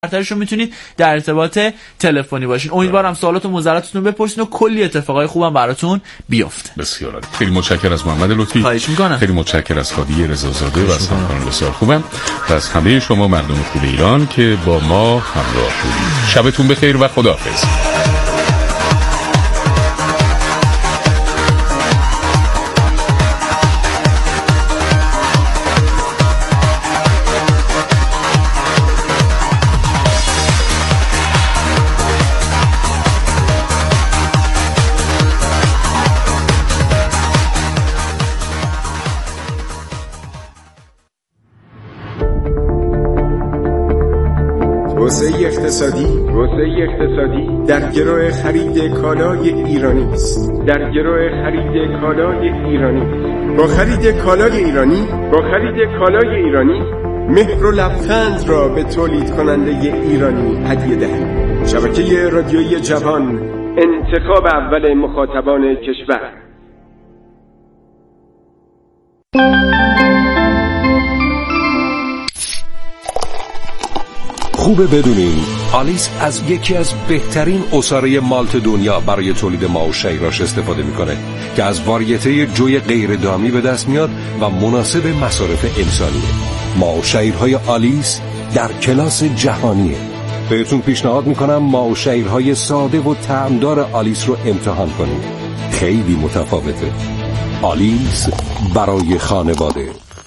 برترشون میتونید در ارتباط تلفنی باشین. امیدوارم سوالات و نظراتتون بپرسین و کلی اتفاقای خوبم براتون بیفته. بسیار عالی. خیلی متشکرم از محمد لطفی. خواهش میکنم. خیلی متشکرم از هادی رضازاده و از همکاران بسیار خوبم و از همه شما مردم خوب ایران که با ما همراه بودید. شبتون بخیر و خداحافظ. توسعه اقتصادی در گرو خرید کالای ایرانی است. با خرید کالای ایرانی مهر و لبخند را به تولید کننده ایرانی هدیه دهید. شبکه رادیویی جوان، انتخاب اول مخاطبان کشور. خوبه بدونین آلیس از یکی از بهترین عصاره مالت دنیا برای تولید ماه و شیراش استفاده میکنه که از واریته جوی غیر دامی به دست میاد و مناسب مصارف انسانیه. ماه و شیرهای آلیس در کلاس جهانیه. بهتون پیشنهاد میکنم ماه و شیرهای ساده و طعمدار آلیس رو امتحان کنید. خیلی متفاوته. آلیس برای خانواده.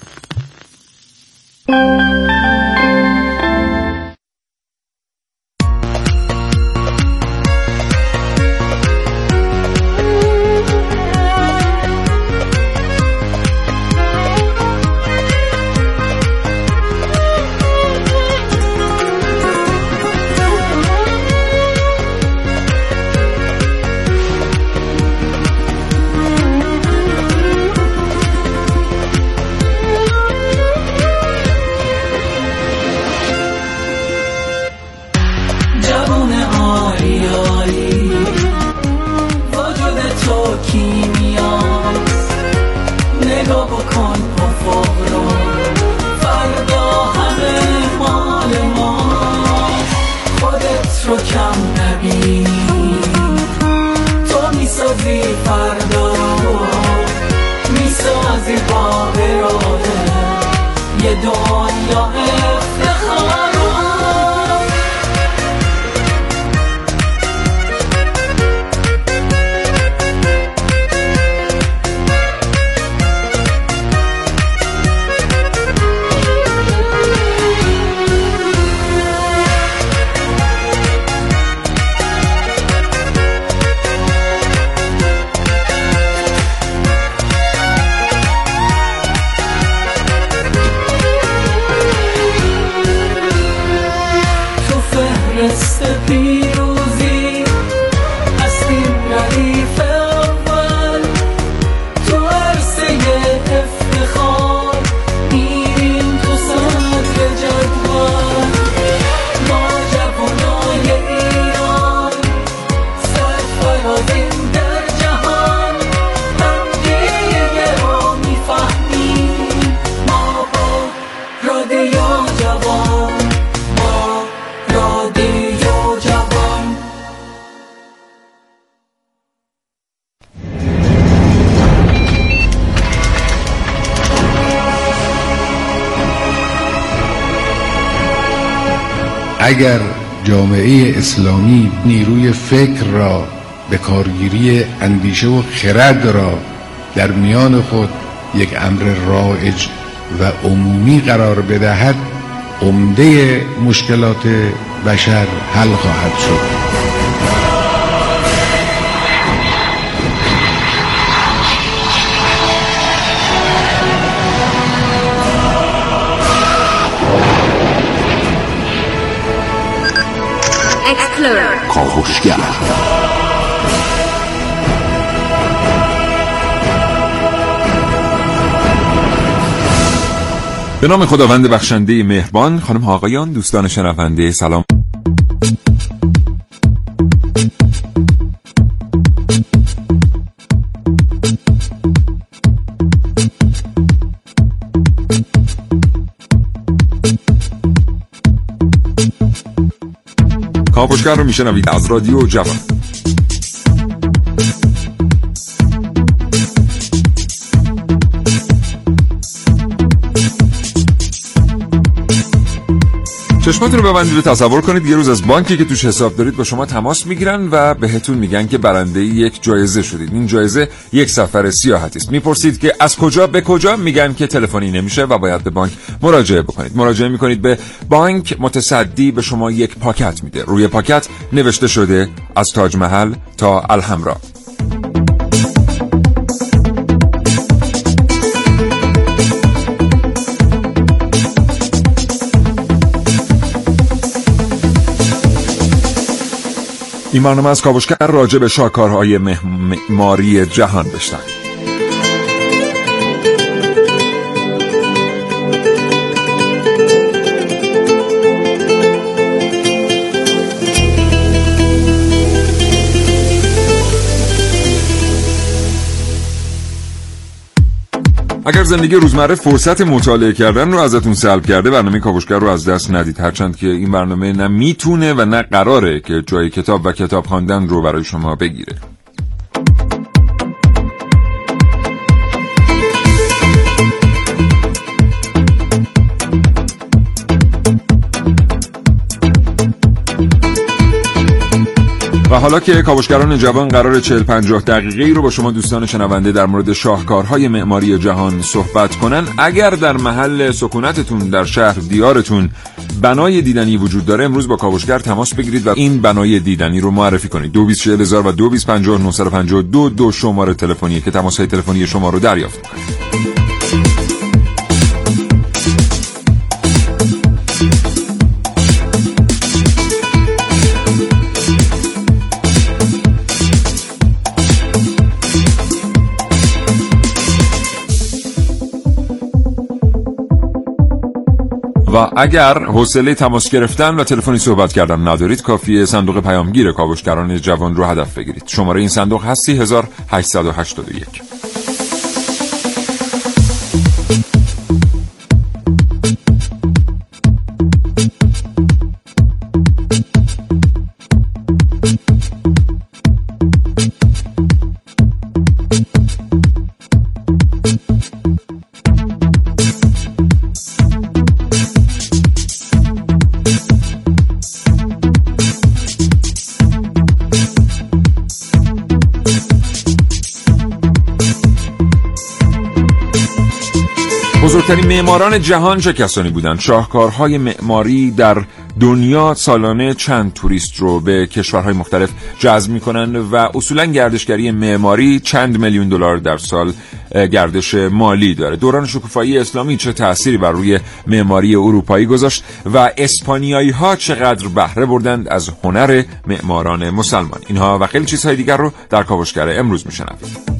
اگر جامعه اسلامی نیروی فکر را به کارگیری اندیشه و خرد را در میان خود یک امر رایج و عمومی قرار بدهد، عمده مشکلات بشر حل خواهد شد. کاوشگر به نام خداوند بخشنده مهربان. خانم ها آقایان، دوستان شنونده، سلام. کاوشگر رو میشنوید از رادیو جوان. چشماتون رو ببندید و تصور کنید یه روز از بانکی که توش حساب دارید با شما تماس میگیرن و بهتون میگن که برنده یک جایزه شدید. این جایزه یک سفر سیاحتی است. میپرسید که از کجا به کجا، میگن که تلفنی نمیشه و باید به بانک مراجعه بکنید. مراجعه میکنید به بانک، متصدی به شما یک پاکت میده. روی پاکت نوشته شده از تاج محل تا الحمرا. این برنامه از کاوشگر راجع به شاهکارهای معماری جهان بشنوید. اگر زندگی روزمره فرصت مطالعه کردن رو ازتون سلب کرده، برنامه کاوشگر رو از دست ندید. هرچند که این برنامه نه میتونه و نه قراره که جای کتاب و کتاب خواندن رو برای شما بگیره. و حالا که کاوشگران جوان قرار 40-50 دقیقه‌ای رو با شما دوستان شنونده در مورد شاهکارهای معماری جهان صحبت کنن، اگر در محل سکونتتون در شهر دیارتون بنای دیدنی وجود داره، امروز با کاوشگر تماس بگیرید و این بنای دیدنی رو معرفی کنید. 224000 و 2250-952 شماره تلفنی که تماس‌های تلفنی شما رو دریافت می‌کنه. و اگر حوصله تماس گرفتن و تلفنی صحبت کردن ندارید، کافیه صندوق پیامگیر کاوشگران جوان رو هدف بگیرید. شماره این صندوق هست 3881. بزرگترین معماران جهان چه کسانی بودند؟ شاهکارهای معماری در دنیا سالانه چند توریست رو به کشورهای مختلف جذب می‌کنند و اصولاً گردشگری معماری چند میلیون دلار در سال گردش مالی داره. دوران شکوفایی اسلامی چه تأثیری بر روی معماری اروپایی گذاشت و اسپانیایی‌ها چقدر بهره بردند از هنر معماران مسلمان؟ اینها و خیلی چیزهای دیگر رو در کاوشگر امروز می‌شنوید.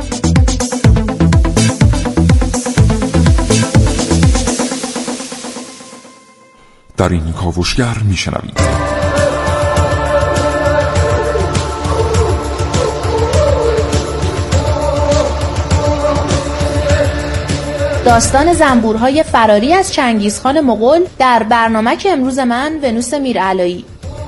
در این کاوشگر میشنوید داستان زنبورهای فراری از چنگیزخان مغول در برنامه که امروز من ونوس میرعلایی.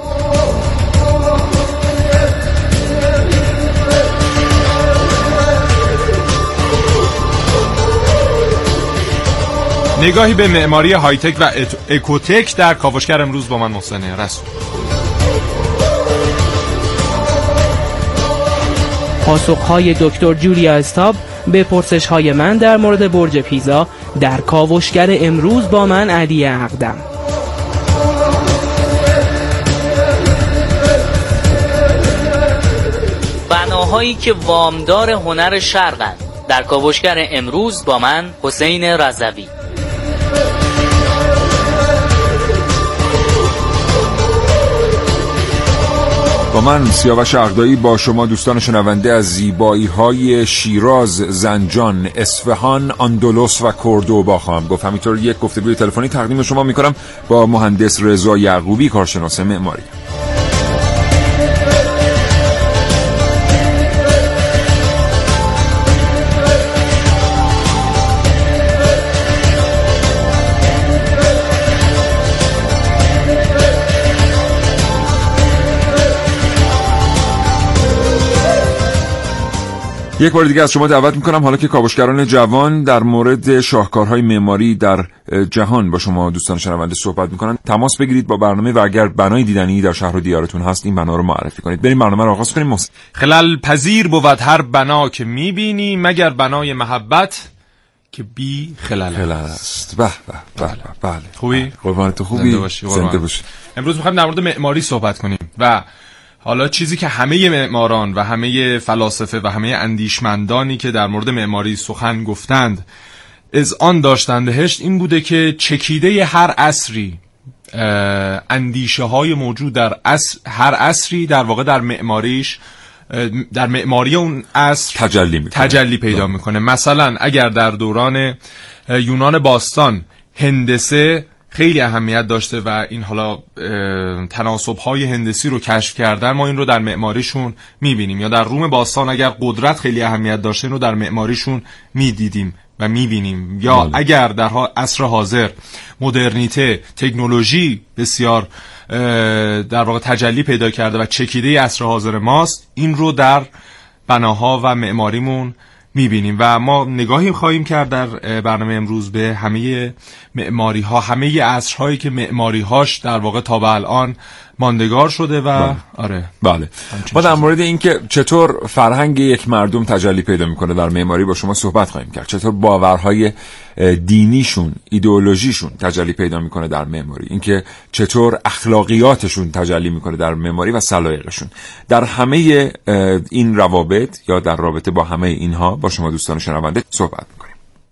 نگاهی به معماری هایتک و اکوتک در کاوشگر امروز با من محسن رسول. پاسخهای دکتر جولیا استاب به پرسش‌های من در مورد برج پیزا در کاوشگر امروز با من علی اقدم. بناهایی که وامدار هنر شرقند در کاوشگر امروز با من حسین رضوی. با من سیاوش عقدایی با شما دوستان شنونده از زیبایی‌های شیراز، زنجان، اصفهان، اندلس و کوردوبا خواهم گفت. همینطور یک گفتگوی تلفنی تقدیم شما می‌کنم با مهندس رضا یعقوبی، کارشناس معماری. یک بار دیگه از شما دعوت میکنم حالا که کاوشگران جوان در مورد شاهکارهای معماری در جهان با شما دوستان شنونده صحبت میکنن، تماس بگیرید با برنامه و اگر بنای دیدنی در شهر و دیارتون هست این بنا رو معرفی کنید. بریم برنامه رو آغاز کنیم. خلل پذیر بود هر بنا که میبینی مگر بنای محبت که بی خلل است. به به به بله. خوبی؟ قربان تو خوبی؟ زنده باشی. امروز میخوایم در مورد معماری صحبت کنیم و حالا چیزی که همه معماران و همه فلاسفه و همه اندیشمندانی که در مورد معماری سخن گفتند از آن داشتند هشت این بوده که چکیده هر عصری اندیشه های موجود در هر عصری در واقع در معماریش در معماری اون عصر تجلی پیدا میکنه. مثلا اگر در دوران یونان باستان هندسه خیلی اهمیت داشته و این حالا تناسب‌های هندسی رو کشف کردن، ما این رو در معماریشون می‌بینیم. یا در روم باستان اگر قدرت خیلی اهمیت داشته، این رو در معماریشون می‌دیدیم و می‌بینیم. یا اگر در عصر حاضر مدرنیته، تکنولوژی بسیار در واقع تجلی پیدا کرده و چکیده عصر حاضر ماست، این رو در بناها و معماریمون میبینیم و ما نگاهی خواهیم کرد در برنامه امروز به همه معماری ها، همه عصرهایی که معماری هاش در واقع تا به الان ماندگار شده و بله. ما در مورد این که چطور فرهنگ یک مردم تجلی پیدا میکنه در معماری با شما صحبت خواهیم کرد. چطور باورهای دینیشون، ایدئولوژیشون تجلی پیدا میکنه در معماری، اینکه چطور اخلاقیاتشون تجلی میکنه در معماری و سلایقشون. در همه این روابط یا در رابطه با همه اینها با شما دوستان شنونده صحبت میکنیم.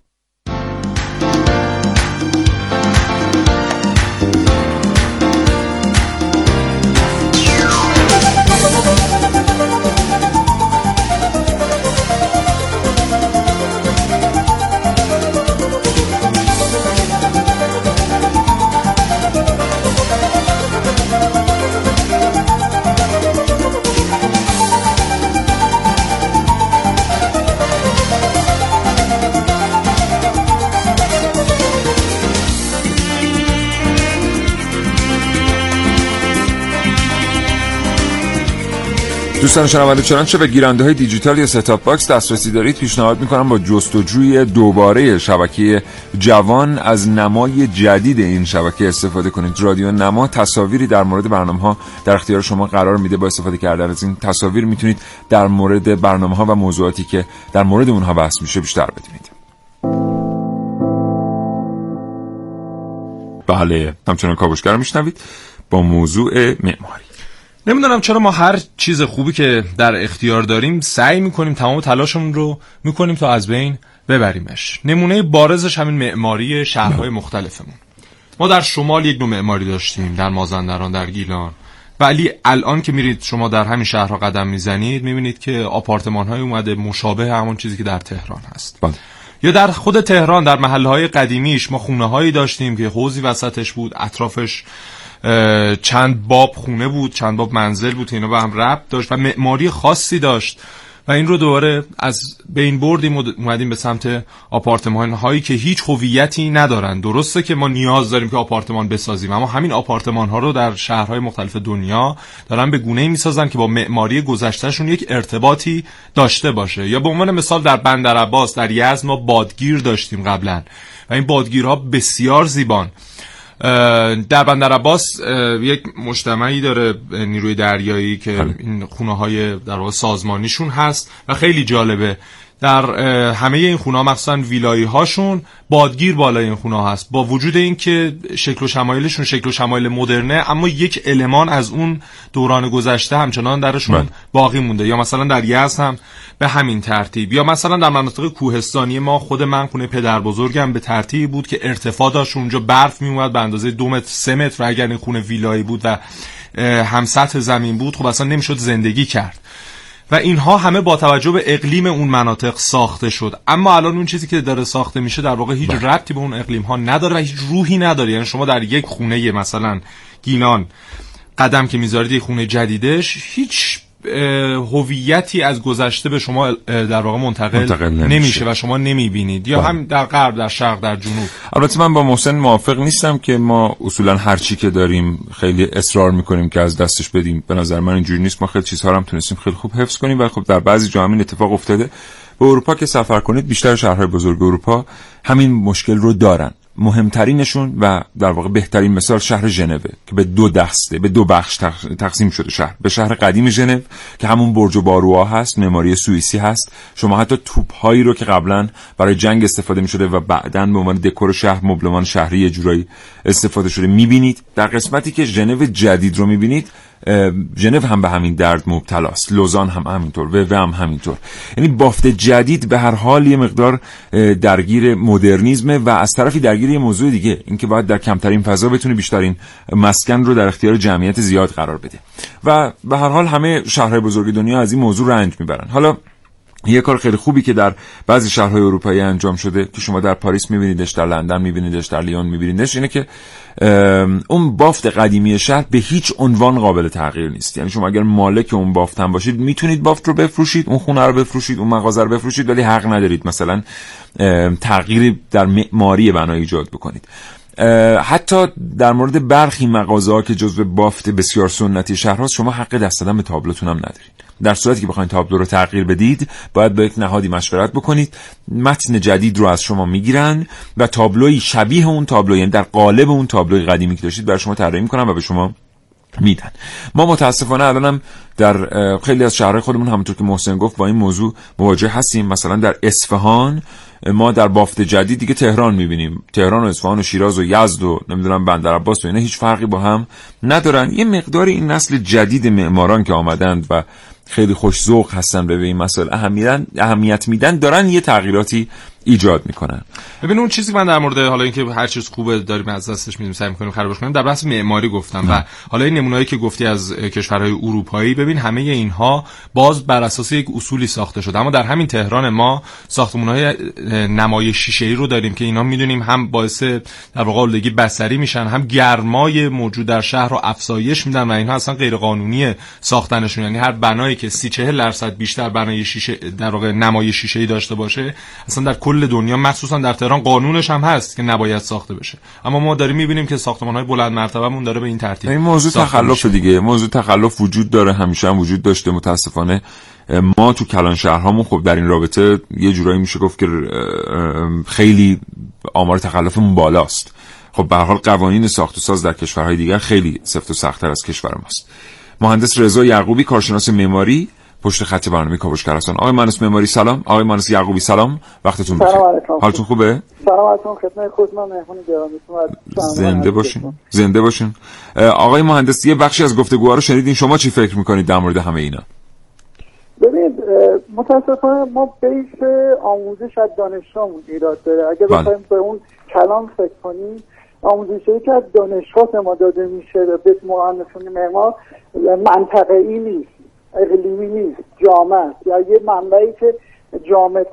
دوستان شنونده، چنانچه به گیرنده‌های دیجیتال یا ستاپ باکس دسترسی دارید، پیشنهاد می‌کنم با جستجوی دوباره شبکه جوان از نمای جدید این شبکه استفاده کنید. رادیو نما تصاویری در مورد برنامه‌ها در اختیار شما قرار میده. با استفاده کردن از این تصاویر میتونید در مورد برنامه‌ها و موضوعاتی که در مورد اونها بحث میشه بیشتر بدونید. بله، همچنان کاوشگر میشنوید با موضوع معماری. نمیدونم چرا ما هر چیز خوبی که در اختیار داریم سعی میکنیم، تمام تلاشمون رو میکنیم تا از بین ببریمش. نمونه بارزش همین معماری شهرهای مختلفمون. ما در شمال یک نوع معماری داشتیم، در مازندران، در گیلان، ولی الان که میرید شما در همین شهرها قدم میزنید میبینید که آپارتمان‌های اومده مشابه همون چیزی که در تهران هست. یا در خود تهران در محله‌های قدیمیش ما خونه‌هایی داشتیم که حوضی وسطش بود، اطرافش چند باب خونه بود، چند باب منزل بود، اینا با هم ربط داشت و معماری خاصی داشت و این رو دوباره از بین بردیم و اومدیم به سمت آپارتمان هایی که هیچ هویتی ندارن. درسته که ما نیاز داریم که آپارتمان بسازیم، اما همین آپارتمان ها رو در شهرهای مختلف دنیا دارن به گونه‌ای میسازن که با معماری گذشتهشون یک ارتباطی داشته باشه. یا به عنوان مثال در بندرعباس در یزد ما بادگیر داشتیم قبلا و این بادگیرها بسیار زیبان. در بندرعباس یک مجتمعی داره نیروی دریایی که این خونه‌های در واقع سازمانیشون هست و خیلی جالبه. در همه این خونه ها مخصوصا ویلایی هاشون بادگیر بالای این خونه ها هست، با وجود این که شکل و شمایلشون شکل و شمایل مدرنه، اما یک المان از اون دوران گذشته همچنان درشون باقی مونده. یا مثلا در یزد هم به همین ترتیب. یا مثلا در مناطق کوهستانی ما، خود من خونه پدر بزرگم به ترتیبی بود که ارتفاع داشت، اونجا برف میومد به اندازه 2 متر 3 متر و اگر این خونه ویلایی بود و هم سطح زمین بود خب اصلا نمیشد زندگی کرد. و اینها همه با توجه به اقلیم اون مناطق ساخته شد. اما الان اون چیزی که داره ساخته میشه در واقع هیچ ربطی به اون اقلیم ها نداره و هیچ روحی نداره. یعنی شما در یک خونه مثلا گیلان قدم که میذارید، یک خونه جدیدش، هیچ هویتی از گذشته به شما در واقع منتقل نمیشه و شما نمیبینید، یا هم در غرب، در شرق، در جنوب. البته من با محسن موافق نیستم که ما اصولا هر چی که داریم خیلی اصرار میکنیم که از دستش بدیم. به نظر من اینجوری نیست. ما خیلی چیزها رو هم تونستیم خیلی خوب حفظ کنیم و خب در بعضی جاها این اتفاق افتاده. به اروپا که سفر کنید، بیشتر شهرهای بزرگ اروپا همین مشکل رو دارن. مهمترینشون و در واقع بهترین مثال شهر ژنو که به دو بخش تقسیم شده. شهر به شهر قدیم ژنو که همون برج و باروها هست، معماری سوئیسی هست. شما حتی توپ‌هایی رو که قبلا برای جنگ استفاده می‌شده و بعداً به عنوان دکور شهر، مبلمان شهری یه جورایی استفاده شده می‌بینید. در قسمتی که ژنو جدید رو می‌بینید، ژنو هم به همین درد مبتلاست، لوزان هم همینطور، و هم همینطور. یعنی بافت جدید به هر حال یه مقدار درگیر مدرنیسم و از طرفی درگیر یه موضوع دیگه، اینکه باید در کمترین فضا بتونه بیشترین مسکن رو در اختیار جمعیت زیاد قرار بده. و به هر حال همه شهرهای بزرگ دنیا از این موضوع رنج میبرن. حالا یه کار خیلی خوبی که در بعضی شهرهای اروپایی انجام شده که شما در پاریس میبینیدش، در لندن میبینیدش، در لیون میبینیدش، اینه که اون بافت قدیمی شهر به هیچ عنوان قابل تغییر نیست. یعنی شما اگر مالک اون بافت هم باشید میتونید بافت رو بفروشید، اون خونه رو بفروشید، اون مغازه رو بفروشید، ولی حق ندارید مثلا تغییری در معماری بنا ایجاد بکنید. حتی در مورد برخی مغازه‌ها که جزو بافت بسیار سنتی شهر هست، شما حق دست دادن به تابلوتون هم ندارید. در صورتی که بخواید تابلو رو تغییر بدید، باید با یک نهادی مشورت بکنید، متن جدید رو از شما میگیرن و تابلوی شبیه اون تابلو، یعنی در قالب اون تابلوی قدیمی که داشتید برای شما طراحی میکنن و به شما میدن. ما متاسفانه الانم در خیلی از شهرهای خودمون همونطور که محسن گفت با این موضوع مواجه هستیم. مثلا در اصفهان ما در بافت جدید دیگه تهران میبینیم. تهران و اصفهان و شیراز و یزد و نمیدونم بندرعباس و اینا هیچ فرقی با هم ندارن. یه مقداری این نسل جدید معماران که آمدند و خیلی خوش ذوق هستن به این مسائل اهمیت میدن، دارن یه تغییراتی ایجاد میکنن. ببین اون چیزی که من در مورد حالا اینکه هر چیز خوبه داریم از دستش میدیم سعی میکنیم خرابش کنیم، در بحث معماری گفتم و حالا این نمونه‌ای که گفتی از کشورهای اروپایی، ببین همه اینها باز بر اساس یک اصولی ساخته شده. اما در همین تهران ما ساختمان‌های نمای شیشه‌ای رو داریم که اینا میدونیم هم باعث در واقع آلودگی بصری میشن، هم گرمای موجود در شهر رو افزایش میدن و اینها اصلا غیر قانونی ساختنشون. یعنی هر بنایی که 30-40% بیشتر بنای شیشه در واقع نمای شیشه‌ای داشته باشه، اصلا در کل دنیا مخصوصا در تهران قانونش هم هست که نباید ساخته بشه. اما ما داریم میبینیم که ساختمان‌های بلند مرتبه‌مون داره به این ترتیب. این موضوع تخلف دیگه، موضوع تخلف وجود داره، همیشه هم وجود داشته. متاسفانه ما تو کلان شهرهامون خب در این رابطه یه جورایی میشه گفت که خیلی آمار تخلفمون بالاست. خب به هر حال قوانین ساخت و ساز در کشورهای دیگر خیلی سفت و سخت‌تر از کشور ماست. مهندس رضا یعقوبی، کارشناس معماری، پشت خط برنامه کاوشگر هستن. آقای مهندس معماری سلام. آقای مهندس یعقوبی سلام، وقتتون بخیر. حالتون خوبه؟ سلام علیکم، خدمت خودتون مهمون گرامیتون. زنده باشین. زنده باشین. آقای مهندس یه بخشی از گفتگوها رو شنیدین، شما چی فکر می‌کنید در مورد همه اینا؟ ببینید متاسفانه ما بیس آموزش از دانشجومون ایراد داره. اگه بخوایم به اون کلام فکر کنیم، آموزشی که از دانشگاه ما داده میشه به مهندسان معمار منطقه‌ای نیست، اقلیمی نیست، جامع است. یا یه منبعی که جامع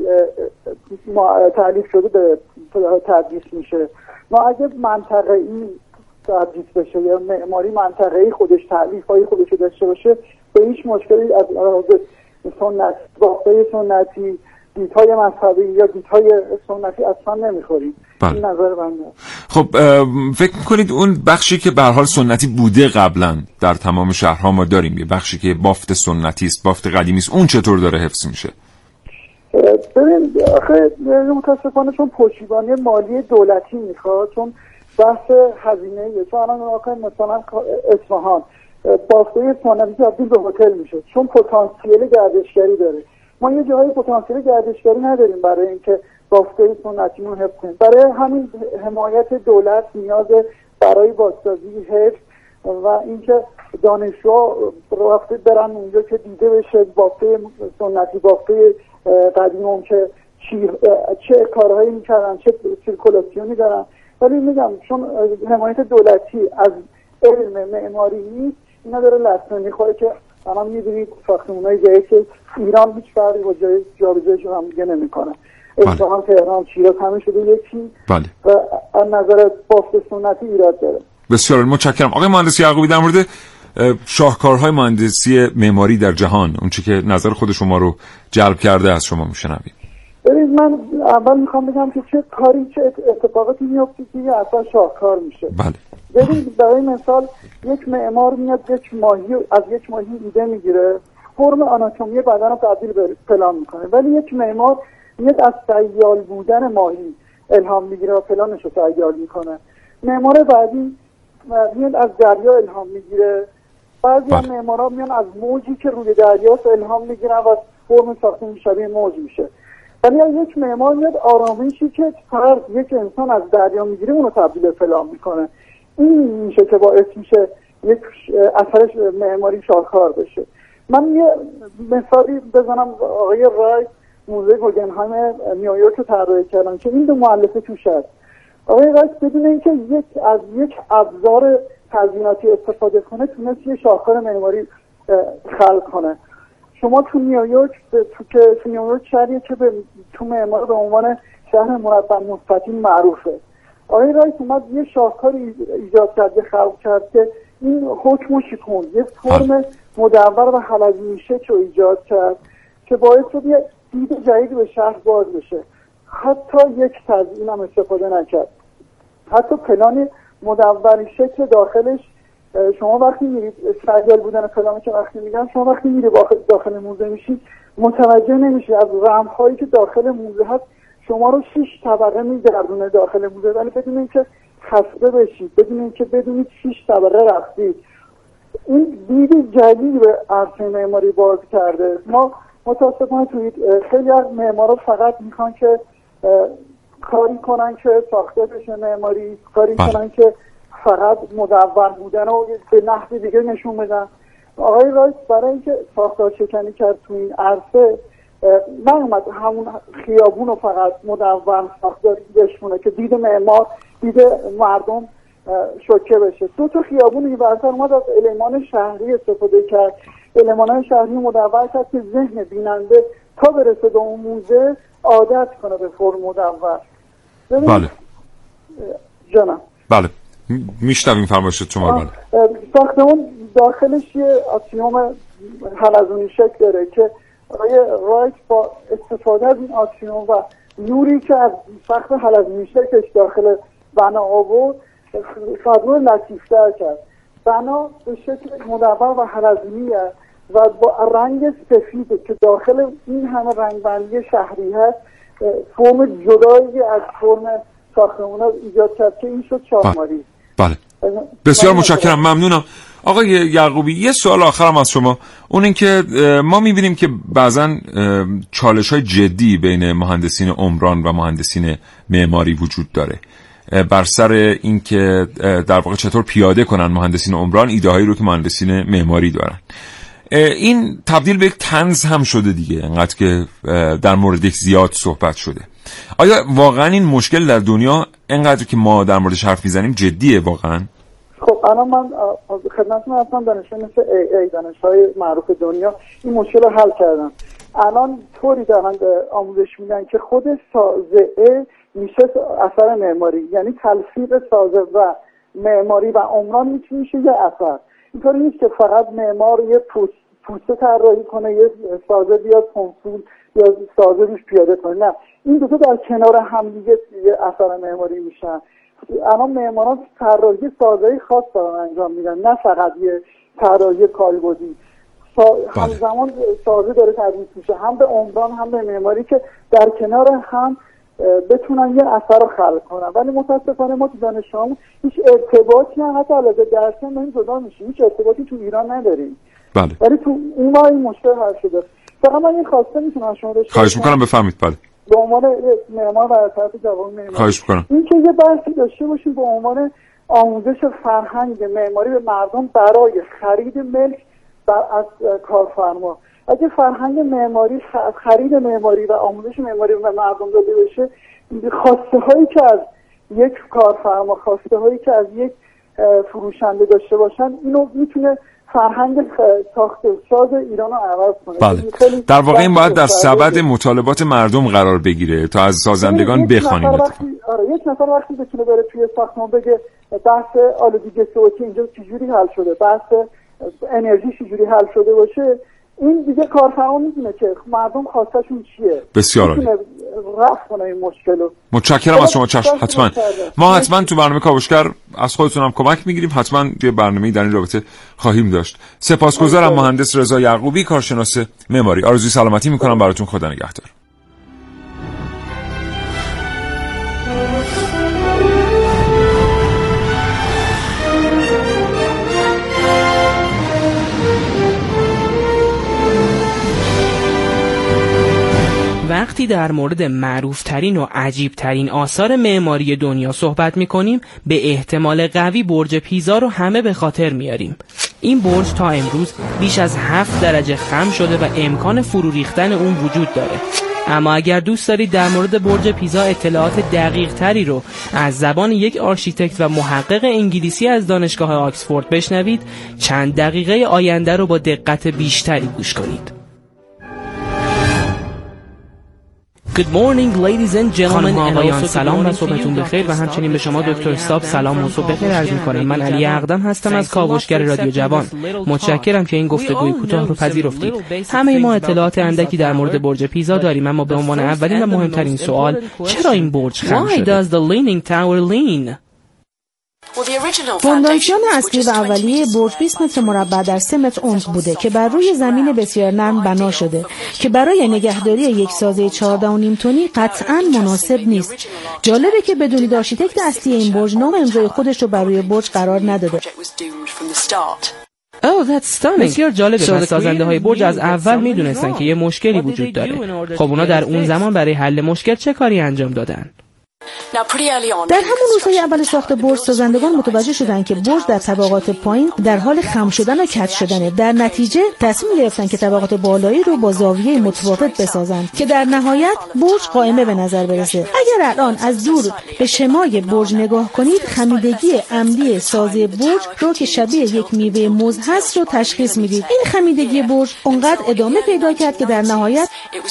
تعریف شده به تدریس میشه. ما اگه منطقه‌ای تدریس بشه یا معماری منطقه‌ای خودش تعریف‌های خودش داشته باشه، به هیچ مشکلی از سنت باقی سنتی دیدهای مذهبی یا دیدهای سنتی اصلا نمیخوریم. این نظر بنده. خب فکر میکنید اون بخشی که به هر حال سنتی بوده قبلا در تمام شهرها ما داریم، یه بخشی که بافت سنتی است، بافت قدیمی است، اون چطور داره حفظ میشه؟ ببین آخه متاسفانه چون پشتیبانی مالی دولتی میخواد، چون بحث هزینه، چون الان مثلا اصفهان بافته سنتی تبدیل به هتل میشه چون پتانسیل گردشگری داره. ما یه جایی پتانسیل گردشگری نداریم برای اینکه بافته سنتیمون حفظ کنیم. برای همین حمایت دولت نیازه برای بازسازی، حفظ و اینکه دانشجوها رفته برن اونجا که دیده بشه بافته سنتی، بافته قدیمون که چه کارهایی میکردن، چه سیرکولاسیونی دارن. ولی میگم چون حمایت دولتی از علم معماری نیست، اینا داره لسنه میخوره که الان میدونید ساختمان‌های جایی که ایران هیچ فرقی با جای جابجایی هم دیگه نمیکنه. اصفهان، تهران، شیراز همه شده یکی. بله. و از نظر بافت سنتی ایراد داره. بسیار متشکرم. آقای مهندس یعقوبی در مورد شاهکارهای مهندسی معماری در جهان، اون چی که نظر خود شما رو جلب کرده از شما میشنویم. ببینید من اول میخوام بگم که چه کاری چه اتفاقاتی میفته که اصلا شاهکار میشه. بله. ببینید برای مثال یک معمار میاد از یک ماهی ایده میگیره، فرم آناتومی بدن رو تبدیل به پلان میکنه، ولی یک معمار میاد از سیال بودن ماهی الهام میگیره و پلانش رو سیال میکنه. معمار بعدی میاد از دریا الهام میگیره. بعضی از معمارا میان از موجی که روی دریاست الهام میگیرن و فرم ساختمون شبیه موج میشه. ولی یک معمار میاد آرامشی که فرض یک انسان از دریا میگیره اونو تبدیل به پلان میکنه. این میشه که باعث میشه یک اثرش معماری شاهکار بشه. من یه مثالی بزنم. آقای رایت موزه گوگنهایم نیویورک رو طراحی کردن که این دو مؤلفه توش هست. آقای رایت بدون اینکه از یک ابزار تزییناتی استفاده کنه تونست یه شاهکار معماری خلق کنه. شما تو نیویورک شهریه که تو معمار به عنوان شهر مربع مستطیل معروفه. آقای رایت اومد یه شاهکار ایجاد کرد، خلق کرد که این حکم شکوند، یه فرم مدور و حلزونی شکل رو ایجاد کرد که باعث شد یه دید جدید به شهر باز بشه. حتی یک تزیین هم استفاده نکرد. حتی پلان مدوری شکل داخلش شما وقتی میرید سجال بودن پلانی که وقتی میگن شما وقتی میرید داخل موزه میشید متوجه نمیشید از رمزهایی که داخل موزه هست شما رو 6 طبقه میگردونه داخل موزه، ولی بدون اینکه خسته بشید، بدون اینکه بدونید 6 طبقه رفتید. این دید جدید به عرصه معماری باز کرده. ما متاسفانه توی خیلی از معمارا فقط میخوان که کاری کنن که ساخته بشه معماری، کاری کنن که فقط مدور بودن رو به نحو دیگه نشون بدن. آقای رایت برای اینکه ساختار شکنی کرد تو این عرصه نمی‌اومد همون خیابون رو فقط مدور ساختاری بشونه که دید معمار دید مردم شوکه بشه. 2 تا خیابون این ورسر اومد از المان شهری استفاده کرد، المان شهری مدور کرد که ذهن بیننده تا برسه به اون موزه عادت کنه به فرم مدور. بله جانم. بله میشنویم فرمایشت شما. بله. ساختمون داخلش یه آسیوم حلزونی شکل داره که آقای رایت با استفاده از این آسیوم و نوری که از سقف حلزونی شکلش داخل بنا آورد ساختمون لطیفتر کرد. بنا به شکل مدور و حلزونیه و با رنگ سفید که داخل این همه رنگبندی شهری هست فرم جدایی از فرم ساختمون ها ایجاد کرد که این شد شاهماری. بله بسیار متشکرم، ممنونم. آقای یعقوبی یه سوال آخرم از شما، اون این که ما میبینیم که بعضا چالش‌های جدی بین مهندسین عمران و مهندسین معماری وجود داره بر سر این که در واقع چطور پیاده کنن مهندسین عمران ایده‌هایی رو که مهندسین معماری دارن. این تبدیل به یک طنز هم شده دیگه، انقدر که در موردش زیاد صحبت شده. آیا واقعا این مشکل در دنیا انقدر که ما در موردش حرف میزنیم جدیه واقعا؟ خب الان من خدمتتون هستم، دانشجو مثل ای دانشجوهای معروف دنیا این مشکل رو حل کردن. الان طوری دارن آموزش میدن که خود سازه میشه اثر معماری، یعنی تلفیق سازه و معماری و عمران میشه یه اثر. اینطوری نیست که فقط معمار یه پوسته طراحی کنه یه سازه بیاد کنسول یا سازه روش پیاده کنه، نه، این دو تا در کنار هم دیگه یه اثر معماری میشن. الان معماران طراحی سازه‌ای خاص دارن انجام میدن، نه فقط یه طراحی کالبدی. همزمان سازه داره تدریس میشه هم به عمران هم به معماری که در کنار هم بتونن یه اثر رو خلق کنن. ولی متاسفانه ما تو دانشگاهمون هیچ ارتباطی هم حتی علاوه درسن ما این جدا میشیم، هیچ ارتباطی تو ایران نداریم. بله. ولی تو اون این مشکل حل شده. فقط من این خواسته میتونم شما داشته خواهش میکنم بفرمایید. بله. به عنوان معمار و طرف جوان معماری خواهش میکنم. این که یه بحثی داشته باشیم به عنوان آموزش فرهنگ معماری به مردم برای خرید ملک از کارفرما. اگه فرهنگ معماری، خرید معماری و آموزش معماری به مردم داده بشه، خواسته هایی که از یک کارفرما، خواسته هایی که از یک فروشنده داشته باشن، اینو میتونه فرهنگ ساخت ساز ایران رو عوض کنه. بله. در واقع این باید در سبد مطالبات مردم قرار بگیره تا از سازندگان بخوانیم. یک نفر وقتی بتونه بره توی ساختمان بگه بحث آلودگی صوتی اینجا چجوری حل شده، بحث انرژی چجوری حل شده باشه، این دیگه کارفرما میدونه که مردم خواستشون چیه. بسیار عالی. رفع کنه این مشکلو. متشکرم از شما. حتما ما حتما تو برنامه کاوشگر از خودتون هم کمک میگیریم، حتما یه برنامه‌ای در این رابطه خواهیم داشت. سپاسگزارم مهندس رضا یعقوبی، کارشناس معماری. آرزوی سلامتی میکنم براتون. خدا نگهدار. وقتی در مورد معروفترین و عجیبترین آثار معماری دنیا صحبت میکنیم به احتمال قوی برج پیزا رو همه به خاطر میاریم. این برج تا امروز بیش از 7 درجه خم شده و امکان فرو ریختن اون وجود داره. اما اگر دوست دارید در مورد برج پیزا اطلاعات دقیق تری رو از زبان یک آرشیتکت و محقق انگلیسی از دانشگاه آکسفورد بشنوید، چند دقیقه آینده رو با دقت بیشتری گوش کنید. Good morning ladies and gentlemen. آقایان سلام و صبحتون بخیر و همچنین به شما دکتر استاب سلام و صبح بخیر عرض می‌کنم. من علی اقدم هستم از کاوشگر رادیو جوان. متشکرم که این گفتگوی کوتاه رو پذیرفتید. همه ما اطلاعات اندکی در مورد برج پیزا داریم، اما به عنوان اولین و مهمترین سوال، چرا این برج خم شده؟ Why does the leaning tower lean؟ فونداسیون اصلی و اولیه برج 20 متر مربع در 3 متر عمق بوده که بر روی زمین بسیار نرم بنا شده که برای نگهداری یک سازه 14.5 تنی قطعاً مناسب نیست. جالبه که بدونید آرشیتکت اصلی این برج نام امضای خودش رو بر روی برج قرار نداده. بسیار جالبه. سازنده های برج از اول میدونستن که یه مشکلی وجود داره. خب اونا در اون زمان برای حل مشکل چه کاری انجام دادن؟ در همون روزهای اول ساخت برج سازندگان متوجه شدند که برج در طبقات پایین در حال خم شدن و کج شدنه. در نتیجه تصمیم گرفتن که طبقات بالایی رو با زاویه متفاوت بسازند که در نهایت برج قائمه به نظر برسه. اگر الان از دور به شمای برج نگاه کنید، خمیدگی عمدی سازه برج رو که شبیه یک میوه موز هست رو تشخیص میدید. این خمیدگی برج اونقدر ادامه پیدا کرد که در نهایت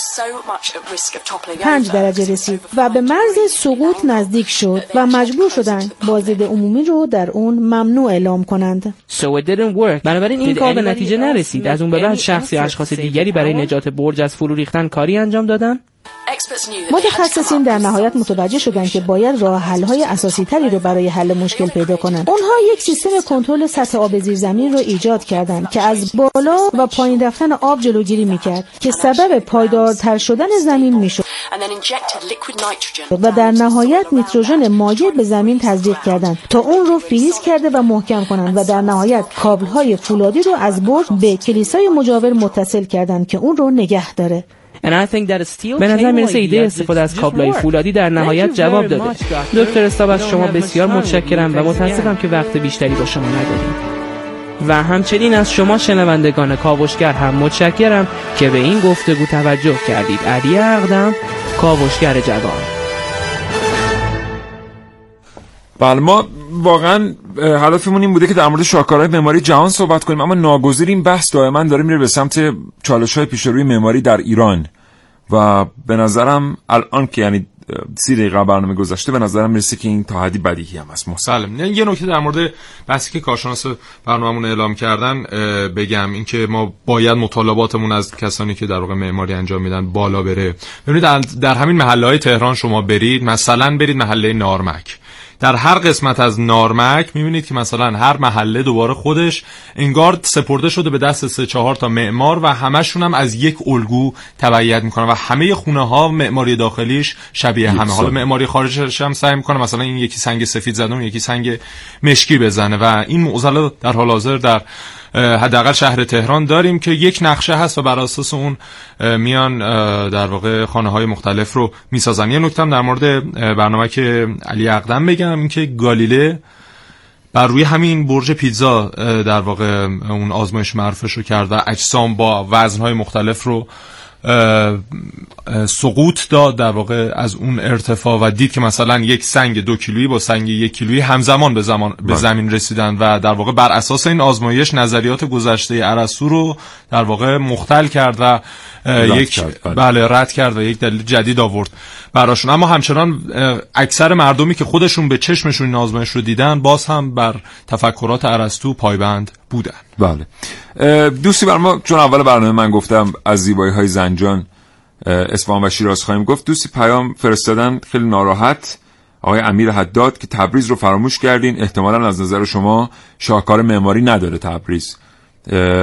5 درجه رسید و به مرز سقوط نزدیک شد و مجبور شدند بازدید عمومی رو در اون ممنوع اعلام کنند. بنابراین این کار به نتیجه نرسید. از اون به بعد شخصی اشخاص دیگری برای نجات برج از فرو ریختن کاری انجام دادن. متخصصین در نهایت متوجه شدند که باید راه حل‌های اساسی تری رو برای حل مشکل پیدا کنند. اونها یک سیستم کنترل سطح آب زیر زمین رو ایجاد کردند که از بالا و پایین رفتن آب جلوگیری می‌کرد که سبب پایدارتر شدن زمین می‌شد و در نهایت نیتروژن مایع به زمین تزریق کردند تا اون رو فریز کرده و محکم کنند و در نهایت کابل‌های فولادی رو از برج به کلیسای مجاور متصل کردند که اون رو نگه داره. به نظر میرسه ایده استفاده از کابل‌های فولادی در نهایت جواب داده. دکتر استاب از شما بسیار متشکرم و متاسفم که وقت بیشتری با شما نداریم. و همچنین از شما شنوندگان کاوشگر هم متشکرم که به این گفتگو توجه کردید. علی اقدم، کاوشگر جوان. بله، ما واقعا هدفمون این بوده که در مورد شاهکارهای معماری جهان صحبت کنیم، اما ناگزیر این بحث دائما داره میره به سمت چالش‌های پیش روی معماری در ایران و به نظرم الان که یعنی 30 دقیقه برنامه گذشته به نظرم میرسه که این تا حدی بدیهی هم هست. مسلم. یه نکته در مورد بحثی که کارشناس برنامه‌مون اعلام کردن بگم، این که ما باید مطالباتمون از کسانی که در واقع معماری انجام میدن بالا بره. ببینید در همین محله‌های تهران شما برید، مثلا برید محله نارمک، در هر قسمت از نارمک میبینید که مثلا هر محله دوباره خودش انگار سپرده شده به دست 3-4 تا معمار و همشون هم از یک الگو تبعیت میکنن و همه خونه ها معماری داخلیش شبیه همه. حالا معماری خارجش هم سعی میکنه مثلا این یکی سنگ سفید زدن و یکی سنگ مشکی بزنه و این معضل در حال حاضر در حداقل شهر تهران داریم که یک نقشه هست و بر اساس اون میان در واقع خانه‌های مختلف رو میسازن. یه نکته هم در مورد برنامه که علی اقدم بگم، این که گالیله بر روی همین برج پیتزا در واقع اون آزمایش معرفش رو کرد و اجسام با وزن‌های مختلف رو سقوط داد در واقع از اون ارتفاع و دید که مثلا یک سنگ 2 کیلویی با سنگ 1 کیلویی همزمان به زمین رسیدن و در واقع بر اساس این آزمایش نظریات گذشته ارسطو رو در واقع مختل کرد و رد کرد و یک دلیل جدید آورد براشون. اما همچنان اکثر مردمی که خودشون به چشمشون این آزمایش رو دیدن باز هم بر تفکرات ارسطو پایبند بودن. بله دوستی بر ما، چون اول برنامه من گفتم از زیبایی‌های زنجان اصفهان و شیراز خواهیم گفت، دوستی پیام فرستادن خیلی ناراحت، آقای امیر حداد، که تبریز رو فراموش کردین، احتمالاً از نظر شما شاهکار معماری نداره تبریز.